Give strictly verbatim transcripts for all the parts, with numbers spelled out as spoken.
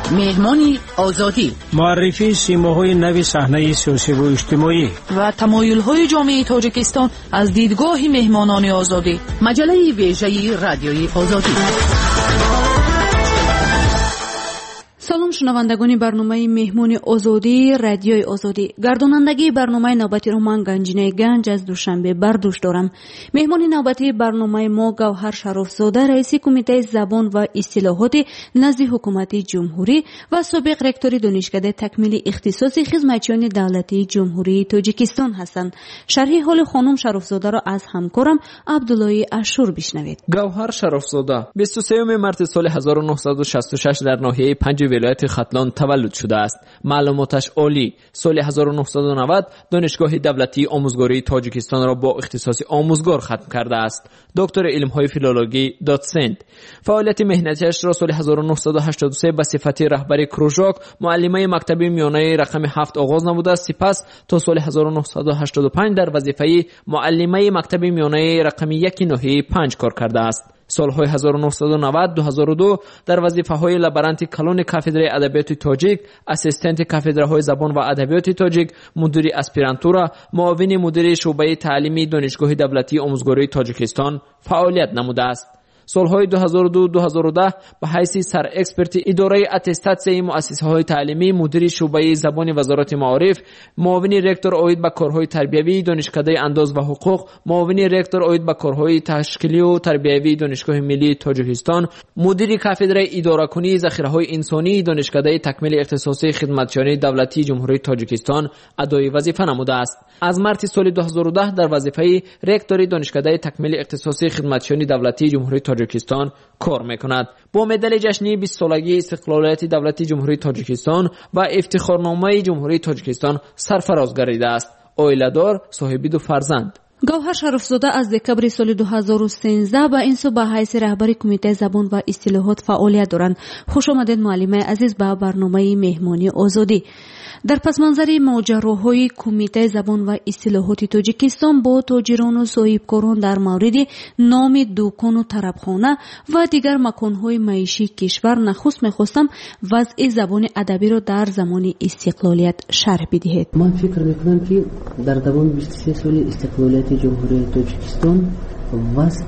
مهمانی آزادی، معرفی سیماهای نوی صحنه سیاسی و اجتماعی و تمایل‌های جامعه تاجیکستان از دیدگاه مهمانان آزادی. مجله ویژه رادیوی آزادی. سلام شنوندگان برنامه مهمون آزادی رادیوی آزادی. گردانندگی برنامه نوبتی رو من گنجینه گنج از دوشنبه بر دوش دارم. مهمون نوبتی برنامه ما گوهر شرافزاده، رئیس کمیته زبان و اصطلاحات نزد حکومت جمهوری و سابق رکتور دانشکده تکمیل اختصاص خدمتیان دولتی جمهوری تاجیکستان هستند. شرح حال خانم شرافزاده را از همکارم عبدالله اشور بشنوید. گوهر شرافزاده بیست و سوم مارس سال هزار و نهصد و شصت و شش در ناحیه پنج ولایت ختلان تولد شده است. معلوماتش عالی. سال هزار و نهصد و نود دانشگاه دولتی آموزگاری تاجیکستان را با اختصاص آموزگار ختم کرده است. دکتر علم‌های فیلولوژی داتسنت. فعالیت مهنتیش را سال هزار و نهصد و هشتاد و سه به صفت رهبر کروژاک معلمه مکتب میانه رقم هفت آغاز نموده است. سپس تا سال هزار و نهصد و هشتاد و پنج در وظیفه معلمه مکتب میانه رقم یک ناحیه پنج کار کرده است. سالهای هزار و نهصد و نود تا دو هزار و دو در وظیفه‌های لابرانت کلون کافدره ادبیات تاجیک، اسیستنت کافدره‌های زبان و ادبیات تاجیک، مدیر اسپیرانتورا، معاون مدیر شعبه تعلیمی دانشگاه دولتی آموزگاری تاجیکستان فعالیت نموده است. سالهای دو هزار و دو تا دو هزار و ده به حیث سر اکسپرت اداره اتستاتسیای مؤسسه‌های تعلیمی، مدیر شعبه زبان وزارت معارف، معاون رکتور عاید به کارهای تربیوی دانشکده انداز و حقوق، معاون رکتور عاید به کارهای تشکیلی و تربیوی دانشگاه ملی تاجیکستان، مدیر کافدره اداره کنی ذخیره‌های انسانی دانشکده تکمیل اختصاصی خدمتیان دولتی جمهوری تاجیکستان ادای وظیفه نموده است. از مارس سال دو هزار و ده در وظیفه رکتور دانشکده تکمیل اختصاصی خدمتیان دولتی جمهوری تاجیکستان کار میکند. با مدال جشنی بیست سالگی استقلالیت دولتی جمهوری تاجیکستان و افتخارنامه جمهوری تاجیکستان سرفراز گردیده است. عائله‌دار، صاحب دو فرزند. گوهر شرافزاده از دکبر سال دو هزار و سیزده به این سو به حیث رهبر کمیته زبان و اصطلاحات فعالیت دارند. خوش آمدید معلمه عزیز به برنامه مهمانی آزادی. در پس منظر ماجراهای کمیته زبان و اصطلاحات تاجیکستان با تاجران و صاحبکاران در مورد نام دکان و طربخانه و دیگر مکانهای معیشی کشور نخست می‌خواستم وضع زبان ادبی را در زمان استقلالیت شرح بدهید. من فکر می‌کنم که در دوران بیست و سه سال استقلالیت جمهوری تاجیکستان وضع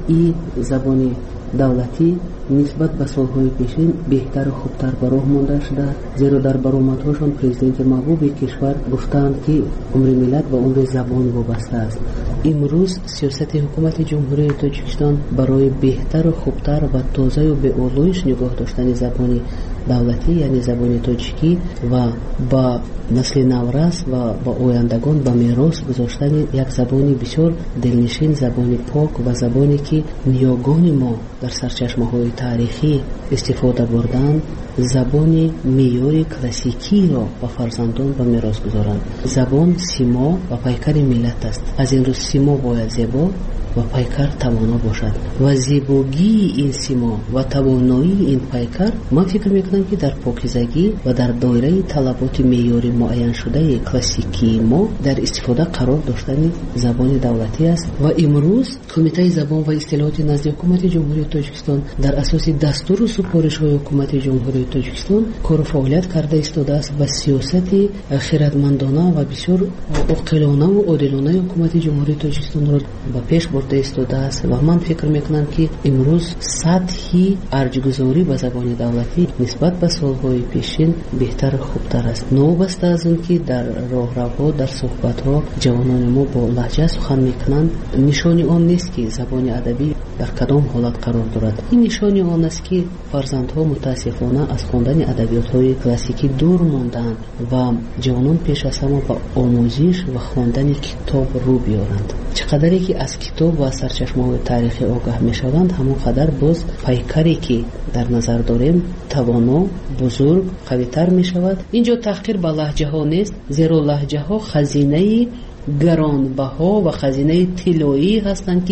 زبان دولتی نسبت به سالهای پیشین بهتر و خوبتر به راه مانده شده، زیرا در برآمدهاشان پرزیدنت محبوب کشور گفتند که عمر ملت و عمر زبان وابسته است. امروز سیاست حکومت جمهوری تاجیکستان برای بهتر و خوبتر و تازه و به آلایش نگاه داشتن زبان دولتی یعنی زبان تاجیکی و با نسل نورس و با آیندگان به میراث گذاشتن یک زبانی بسیار دلنشین، زبان پاک و زبانی که نیاگان ما در سرچشمه‌های تاریخی استفاده بردن، زبان معیار کلاسیکی را به فرزندان به میراث گذارند. زبان سیما و پیکر ملت است. از این رو سیما باید زیبا و پیکر توانا باشد و زیبایی این سیما و توانایی این پیکر من فکر میکنم که در پاکیزگی و در دایره طلبات معیاری معین شده کلاسیکی ما در استفاده قرار داشتن زبان دولتی است. و امروز کمیته زبان و اصطلاحات نزد حکومت جمهوری تاجیکستان در اساس دستور و سفارش‌های حکومت جمهوری تاجیکستان کار و فعالیت کرده ایستاده است و سیاست خردمندانه و بسیار عاقلانه و عادلانه حکومت جمهوری تاجیکستان را به پیش برده ایستاده است و من فکر میکنم که امروز سطحی ارجگذاری به زبان دولتی نسبت به سالهای پیشین بهتر و خوبتر است. نوبسته از اون که در راهروها در صحبت‌ها جوانان ما با لهجه سخن میکنند، نشانی آن نیست که زبان ادبی در کدام حالت قرار دارد. این نشانی آن است که فرزندها متاسفانه از خواندن ادبیات‌های کلاسیکی دور ماندند و جوانان پیش از همه به آموزش و خواندن کتاب رو بیارند. چقدری که از کتاب و سرچشمه‌های تاریخی آگاه میشوند، همون قدر باز پیکری که در نظر داریم توانا، بزرگ، قوی‌تر میشود. اینجا تحقیر به لهجه ها نیست، زیرا لهجه ها خزینه گرانبها و خزینه طلایی هستند که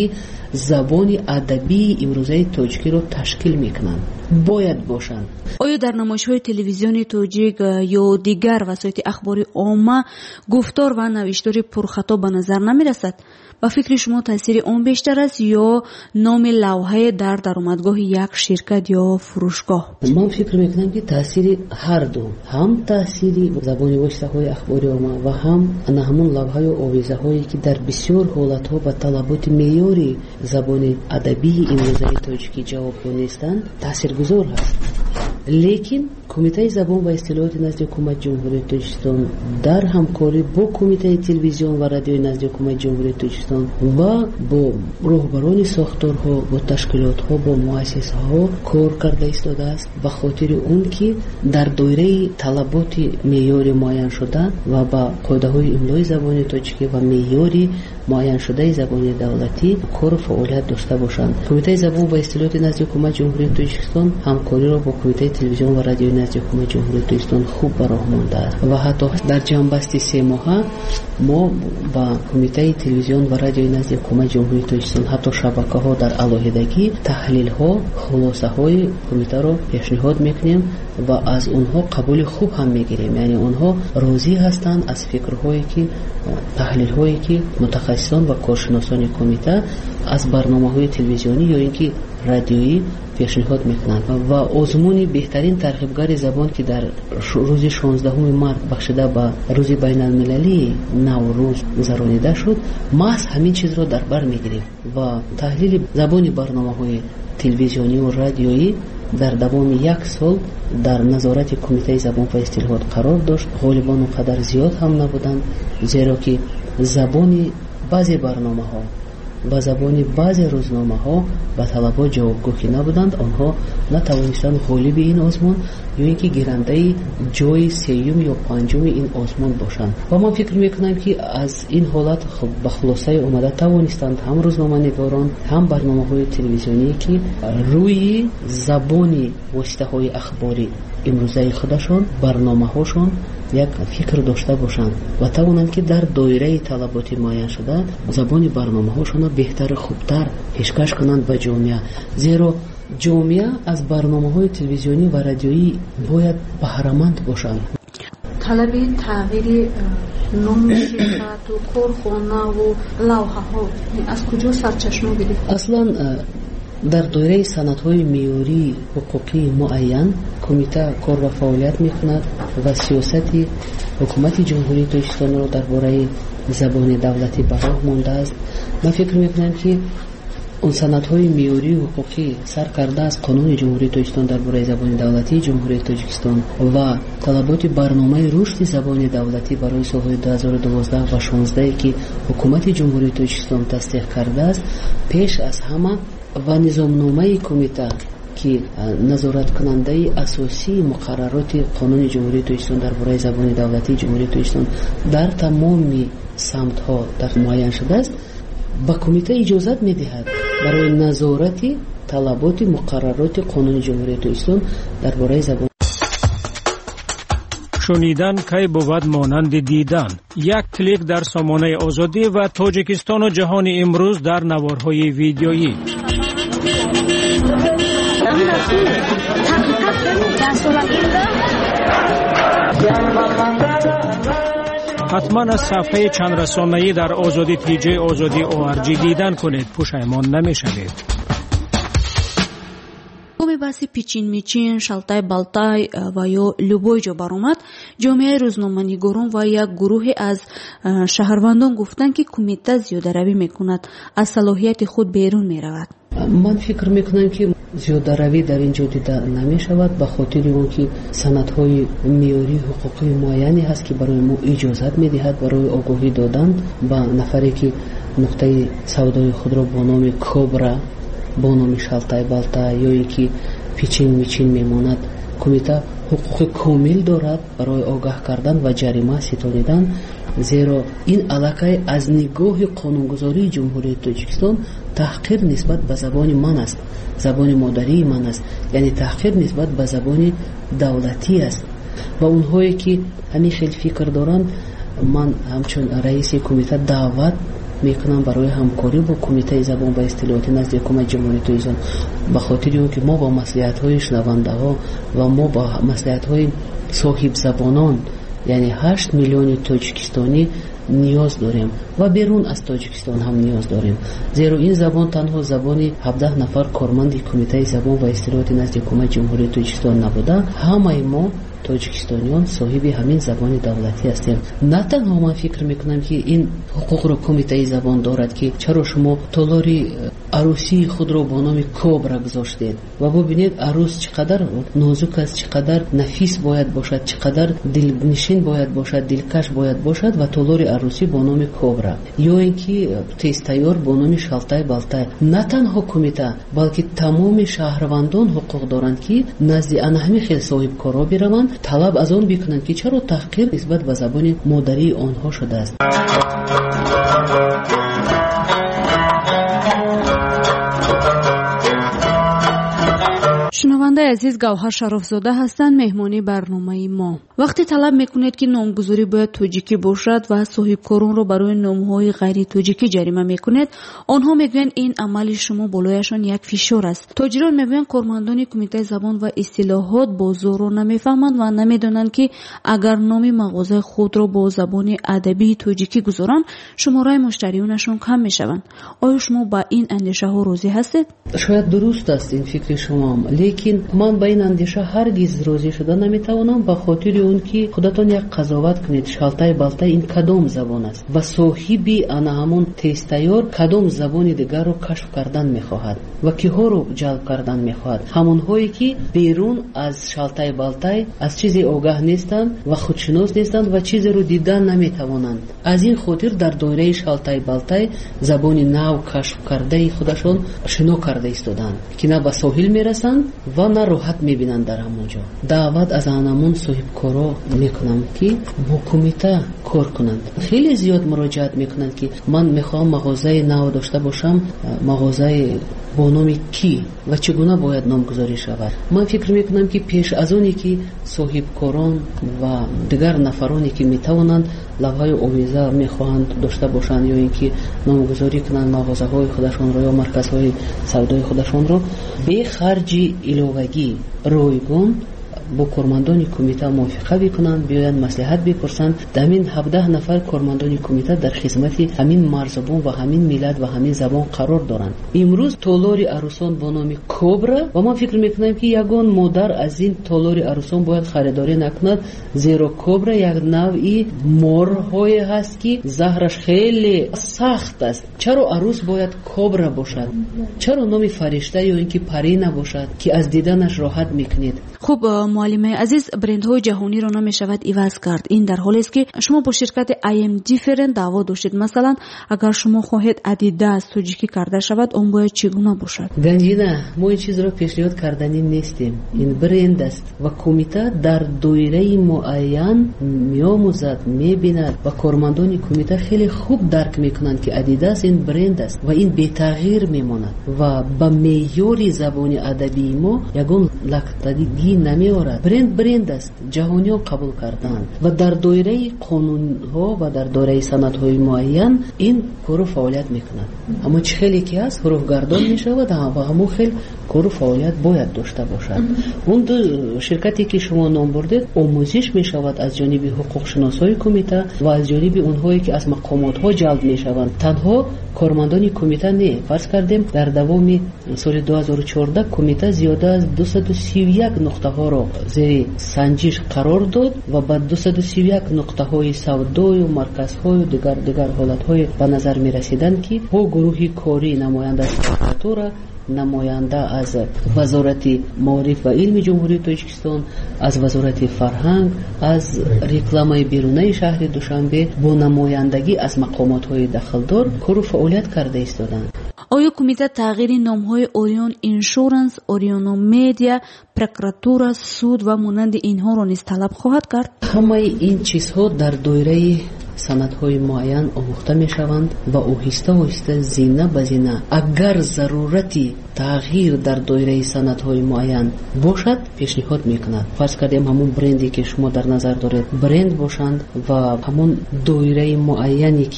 забони адабии имрӯзаи тоҷикиро ташкил мекунанд, бояд бошанд. оё дар намоишҳои телевизиони тоҷик ё дигар васоити ахбори omma гуфтор ва навиштори пурхато ба назар намерасад? ба фикри шумо таъсири он бештар аст ё номи лавҳае дар даромадгоҳи як ширкат ё фурӯшгоҳ? ман фикр мекунам ки таъсири ҳарду, ҳам таъсири забони воситаҳои ахбори omma ва ҳам ана ҳамун лавҳаю овизаҳое ки дар бисёр ҳолатҳо ба талаботи меъёри забони адабии имрӯзаи тоҷикӣ ҷавобгӯ нестанд, таъсиргузор ҳаст. лекин кумитаи забон ва истилоҳоти назди ҳукумати ҷумҳурии тоҷикистон дар ҳамкорӣ бо кумитаи телевизион ва радиои назди ҳукумати ҷумҳурии тоҷикистон ва бо роҳбарони сохторҳо, бо ташкилотҳо, бо муассисаҳо кор карда истодааст ба хотири он ки дар доираи талаботи меъёри муайяншуда ва ба қоидаҳои имлои забони тоҷикӣ ва меъёри муайяншудаи забони давлатӣ кору фаъолият дошта бошанд. кумитаи забон ва истилоҳоти назди ҳукумати ҷумҳурии тоҷикистон ҳамкориро бо кумитаи телевизион ва радиои назди ҳукумати ҷумҳурии тоҷикистон хуб ба роҳ мондааст ва ҳатто дар ҷамъбасти се моҳа мо ба кумитаи телевизион ва радиои назди ҳукумати ҷумҳурии тоҷикистон ҳатто шабакаҳо дар алоҳидагӣ таҳлилҳо, хулосаҳои кумитаро пешниҳод мекунем ва аз онҳо қабули хуб ҳам мегирем. яъне онҳо розӣ ҳастанд аз фикрҳое ки таҳлилҳое ки мутахассисон ва коршиносони кумита аз барномаҳои телевизионӣ ё ин ки радиоӣ пешниҳод мекунанд ва озмуни беҳтарин тарғибгари забон ки дар рӯзи шонздаҳуми март бахшида ба рӯзи байналмилалии наврӯз гузаронида шуд, маҳз ҳамин чизро дар бар мегирем ва таҳлили забони барномаҳои телевизионию радиоӣ дар давоми як сол дар назорати кумитаи забон ва истилоҳот қарор дошт. ғолибон он қадар зиёд ҳам набуданд, зеро ки забони баъзе барномаҳо ба забони баъзе рӯзномаҳо ба талабот ҷавобгӯҳ набуданд, онҳо натавонистанд ғолиби ин озмун ё ин ки гирандаи ҷои сеюм ё панҷуми ин озмун бошанд. ва ман фикр мекунам ки аз ин ҳолат ба хулосаи омада тавонистанд ҳам рӯзноманигорон, ҳам барномаҳои телевизионӣ ки рӯи забони воситаҳои ахбори имрӯзаи худашон, барномаҳошон як фикр дошта бошанд ва тавонанд ки дар доираи талаботи муайяншуда забони барномаҳошонро беҳтару хубтар пешкаш кунанд ба ҷомеа. зеро ҷомеа аз барномаҳои телевизионӣ ва радиоӣ бояд баҳраманд бошанд. талаби тағйири номи ширкату корхонаву лавҳаҳо аз куҷо сарчашма гирифт? аслан дар доираи санадҳои меъёрии ҳуқуқии муайян кумита кор ва фаъолият мекунад ва сиёсати ҳукумати ҷумҳурии тоҷикистонро дар бораи забони давлатӣ ба роҳ мондааст. ман фикр мекунам ки он санадҳои меъёрии ҳуқуқӣ сар кардааст қонуни ҷумҳурии тоҷикистон дар бораи забони давлатии ҷумҳурии тоҷикистон ва талаботи барномаи рушди забони давлатӣ барои солҳои ду ҳазору дувоздаҳ ва шонздаҳе ки ҳукумати ҷумҳурии тоҷикистон тасдиқ кардааст, пеш аз ҳама ва низомномаи кумита ки назораткунандаи асосии муқаррароти қонуни ҷумҳурии тоҷикистон дар бораи забони давлатии ҷумҳурии тоҷикистон дар тамоми самтҳо дар муайян шудааст, ба кумита иҷозат медиҳад барои назорати талаботи муқаррароти қонуни ҷумҳурии тоҷикистон дар бораи забон. шунидан кай бувад монанди дидан. як клик дар сомонаи озодӣ ва тоҷикистону ҷаҳони имрӯз дар наворҳои видеоӣ. ҳатман аз сафҳаи чандрасонаӣ дар озодӣ тиҷаи озодӣ о ар ҷи дидан кунед, пушаймон намешавед. боми баҳси пичин мичин, шалтай балтай ва ё любой ҷо баромад, ҷомеаи рӯзноманигорон ва як гурӯҳе аз шаҳрвандон гуфтанд ки кумита зиёдаравӣ мекунад, аз салоҳияти худ берун меравад. ман фикр мекунам ки зиёдаравӣ дар ин ҷо дида намешавад ба хотири он ки санадҳои меъёрии ҳуқуқии муайяне ҳаст ки барои мо иҷозат медиҳад барои огоҳӣ додан ба нафаре ки нуқтаи савдои худро бо номи кобра, бо номи шалтай балтай ё ин ки пичин мичин мемонад, кумита ҳуқуқи комил дорад барои огаҳ кардан ва ҷарима ситонидан, зеро ин аллакай аз нигоҳи қонунгузории ҷумҳурии тоҷикистон таҳқир нисбат ба забони ман аст, забони модарии ман аст, яъне таҳқир нисбат ба забони давлатӣ аст. ва онҳое ки ҳамин хел фикр доранд, ман ҳамчун раиси кумита даъват мекунам барои ҳамкорӣ бо кумитаи забон ва истилоҳоти назди ҳукумати ҷумҳурии тоҷикистон, ба хотири он ки мо ба маслиҳатҳои шунавандаҳо ва мо ба маслиҳатҳои соҳибзабонон, яъне ҳашт миллиони тоҷикистонӣ ниёз дорем ва берун аз Тоҷикистон ҳам ниёз дорем, зеро ин забон танҳо забони ҳабдаҳ нафар корманди кумитаи забон ва истилоҳоти назди ҳукумати ҷумҳурии Тоҷикистон набуда, ҳамаи мо тоҷикистониён соҳиби ҳамин забони давлатӣ ҳастем. На танҳо ман фикр мекунам ки ин ҳуқуқро кумитаи забон дорад ки чаро шумо толори арӯсии худро бо номи Кобра гузоштед ва бубинед арӯс чӣ қадар нозук аст, чӣ қадар нафис бояд бошад, чӣ қадар дилнишин бояд бошад, дилкаш бояд бошад ва толори арӯсӣ бо номи Кобра, ё ин ки тезтайёр бо номи Шалтай Балтай. На танҳо кумита, балки тамоми шаҳрвандон ҳуқуқ доранд ки назди анаҳми хел соҳибкоро бираванд, талаб аз он бикунанд ки чаро таҳқир нисбат ба забони модарии онҳо шудааст. шунавандаи азиз, Гавҳар Шарофзода ҳастанд, меҳмони барномаи мо. вақте талаб мекунед ки номгузорӣ бояд тоҷикӣ бошад ва соҳибкоронро барои номҳои ғайри тоҷикӣ ҷарима мекунед, онҳо мегӯянд ин амали шумо болояшон як фишор аст. тоҷирон мегӯянд кормандони кумитаи забон ва истилоҳот бозорро намефаҳманд ва намедонанд ки агар номи мағозаи худро бо забони адабии тоҷикӣ гузоранд, шумораи муштариёнашон кам мешаванд. оё шумо ба ин андешаҳо розӣ ҳастед? шояд дуруст аст ин фикри шумо, лекин ман ба ин андеша ҳаргиз розӣ шуда наметавонам, ба хотири он ки худатон як қазоват кунед, Шалтай Балтай ин кадом забон аст ва соҳиби ана ҳамон тезтайёр кадом забони дигарро кашф кардан мехоҳад ва киҳоро ҷалб кардан мехоҳад. ҳамонҳое ки берун аз Шалтай Балтай аз чизе огаҳ нестанд ва худшинос нестанд ва чизеро дидан наметавонанд. аз ин хотир дар доираи Шалтай Балтай забони нав кашф кардаи худашон шино карда истоданд ки на ба соҳил мерасанд ва на роҳат мебинанд дар ҳамон ҷо. даъват аз анамон соҳибкоро мекунам ки бо кумита кор кунанд. хеле зиёд муроҷиат мекунанд ки ман мехоҳам мағозаи нав дошта бошам, мағозаи бо номи кӣ ва чӣ гуна бояд номгузорӣ шавад. ман фикр мекунам ки пеш аз оне ки соҳибкорон ва дигар нафароне ки метавонанд лавҳаи овеза мехоҳанд дошта бошанд ё ин ки номгузорӣ кунанд мағозаҳои худашонро ё марказҳои савдои худашонро бе харҷи иловагӣ ройгон бо кормандони кумита мувофиқа бикунанд, биёянд маслиҳат бипурсанд. ҳамин ҳабдаҳ нафар кормандони кумита дар хизмати ҳамин марзубон ва ҳамин миллат ва ҳамин забон қарор доранд. имрӯз толори арӯсон бо номи Кобра ва ман фикр мекунам ки ягон модар аз ин толори арӯсон бояд харидорӣ накунад, зеро Кобра як навъи морҳое ҳаст ки заҳраш хеле сахт аст. чаро арӯс бояд Кобра бошад? чаро номи фаришта ё ин ки парӣ набошад ки аз диданаш роҳат мекунед? хуб муаллимаи азиз, брендҳои ҷаҳониро намешавад иваз кард. ин дар ҳоле аст ки шумо бо ширкати ай эм Different даъво доштед. масалан, агар шумо хоҳед Adidas тоҷикӣ карда шавад, он бояд чӣ гуна бошад? ганҷина, мо ин чизро пешниҳод карданӣ нестем. ин бренд аст ва кумита дар доираи муайян меомӯзад, мебинад ва кормандони кумита хеле хуб дарк мекунанд ки Adidas ин бренд аст ва ин бетағйир мемонад ва ба меъёри забони адабии мо ягон лактагӣ намеорад. бренд бренд аст, ҷаҳониён қабул карданд ва дар доираи қонунҳо ва дар доираи санадҳои муайян ин кору фаъолият мекунад. аммо чӣ хеле ки аст ҳуруфгардон мешавад ва ҳамон хел кору фаъолият бояд дошта бошад. он ду ширкате ки шумо ном бурдед омӯзиш мешавад аз ҷониби ҳуқуқшиносои кумита ва аз ҷониби онҳое ки аз мақомотҳо ҷалб мешаванд. танҳо кормандони кумита не. фарз кардем дар давоми соли ду ҳазору чордаҳ кумита зиёда аз дусаду сию як нуқтаҳоро зери санҷиш қарор дод ва ба дусаду сию як нуқтаҳои савдою марказҳою дигар дигар ҳолатҳое ба назар мерасиданд ки бо гурӯҳи корӣ намоянда аз прокуратура, намоянда аз вазорати маориф ва илми ҷумҳурии Тоҷикистон, аз вазорати фарҳанг, аз рекламаи берунаи шаҳри Душанбе бо намояндагӣ аз мақомотҳои дахлдор кору фаъолият карда истоданд. оё кумита тағйири номҳои Orion Insurance, Orion Media, прокуратура, суд ва монанди инҳоро низ талаб хоҳад кард? ҳамаи ин чизҳо дар доираи санадҳои муайян омӯхта мешаванд ва оҳиста оҳиста зина ба зина агар зарурати тағйир дар доираи санадҳои муайян бошад пешниҳод мекунад. фарз кардем ҳамон бренде ки шумо дар назар доред бренд бошанд ва ҳамон доираи муайяне ки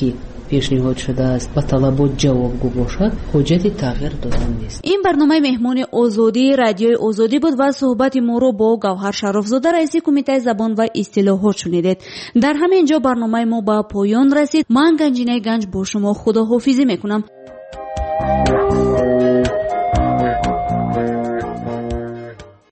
пешниҳод шудааст ба талабот ҷавобгӯ бошад, ҳоҷати тағйир додан нест. ин барномаи меҳмони озодӣ радиои озодӣ буд ва суҳбати моро бо Гавҳар Шарофзода, раиси кумитаи забон ва истилоҳот шунидед. дар ҳамин ҷо барномаи мо ба поён расид. ман Ганҷинаи Ганҷ бо шумо худоҳофизӣ мекунам.